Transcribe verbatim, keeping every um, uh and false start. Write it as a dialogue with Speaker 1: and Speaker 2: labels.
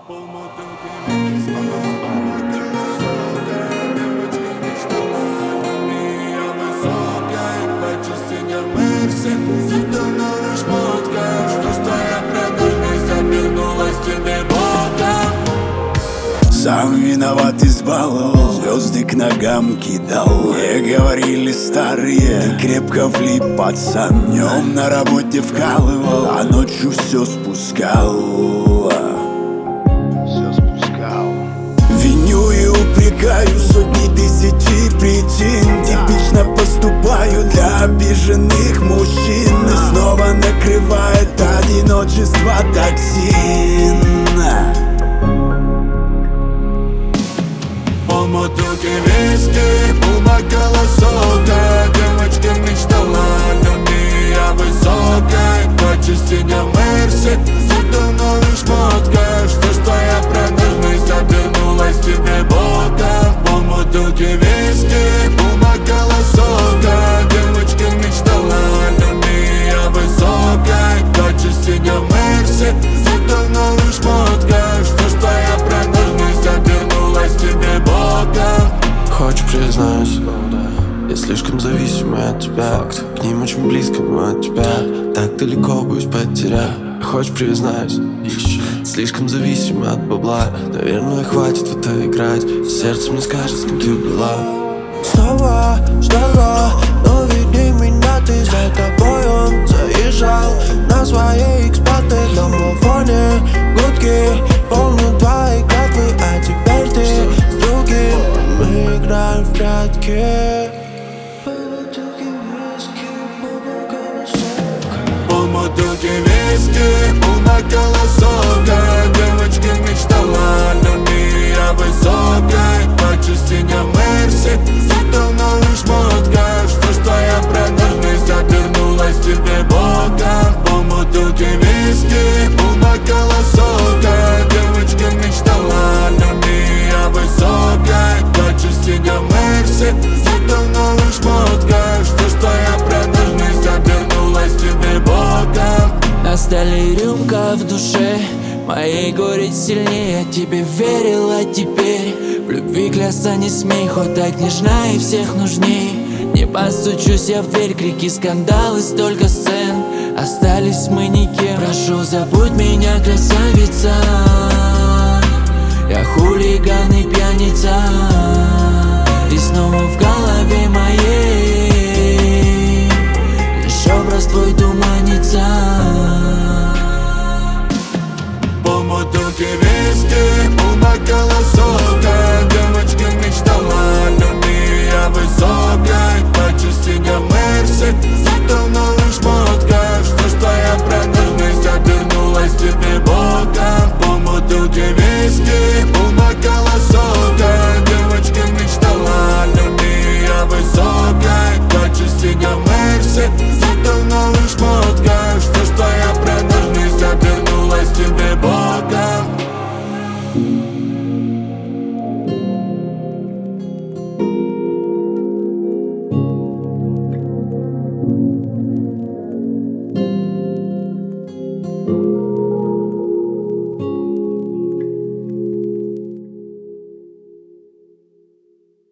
Speaker 1: Сам виноват, избаловал, звезды к ногам кидал. Мне говорили старые, ты крепко влип, пацан. Днем на работе вкалывал, а ночью все спускал. Все спускал. Виню и упрекаю сотни тысячи причин. Типично поступаю для обиженных мужчин. И снова накрывает одиночество токсин.
Speaker 2: По бутылке виски, полбокала сока. Девочка мечтала о любви, я высокой. По частям Мерси, зато в новых шмотках. Что ж твоя продажность обернулась тебе боком? По бутылке виски, полбокала сока. Девочка мечтала о любви, я высокой. По частям Мерси, зато в новых шмотках. Что ж твоя продажность обернулась тебе боком?
Speaker 3: Хочешь, признаюсь, я слишком зависимый от тебя. К ним очень близко, но от тебя так далеко, боюсь потерять. Хочешь, признаюсь, слишком зависимый от бабла. Наверное, хватит в это играть. Сердце мне скажет, с кем ты была.
Speaker 4: Снова ждала, но видней меня ты за тобой он заезжал. На своей икс-пятой на фоне гудки. Помню твои клятвы, а теперь ты с другим. Мы играем в прятки.
Speaker 2: Полбутылки виски, полбокала сока. Девочка мечтала о любви, я высокой. По частям Мерси, зато в новых шмотках. Что ж твоя продажность обернулась тебе боком? Полбутылки виски, полбокала сока. Девочка мечтала о любви, я высокой. По частям Мерси, зато в новых шмотках. Что ж твоя продажность обернулась тебе боком?
Speaker 5: На столе рюмка в душе, моей горе сильнее. Я тебе верил, а теперь в любви клясться не смей. Хоть так нежна и всех нужней. Не постучусь я в дверь, крики, скандалы, столько сцен. Остались мы никем. Прошу, забудь меня, красавица. Я хулиган и пьяница. И снова в голове моей лишь образ твой туманится.
Speaker 2: Полбутылки виски, полбокала сока. Девочка мечтала о любви, я высокой. По частям Мерси, зато в новых